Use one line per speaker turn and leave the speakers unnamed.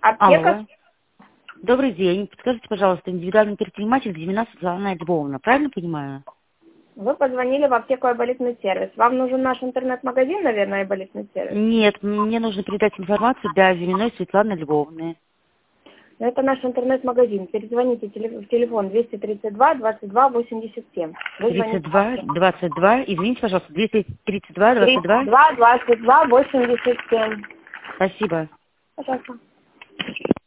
Аптека.
Алло. Добрый день. Подскажите, пожалуйста, индивидуальный предприниматель Зимина Светлана Альбовна. Правильно понимаю?
Вы позвонили в аптеку «Айболитный сервис». Вам нужен наш интернет-магазин, наверное, «Айболитный сервис»?
Нет, мне нужно передать информацию для Зиминой Светланы Львовны.
Это наш интернет-магазин. Перезвоните в телефон 232 22 87.
32, 22, извините, пожалуйста, 232, 22.
32 22 87.
Спасибо.
Пожалуйста.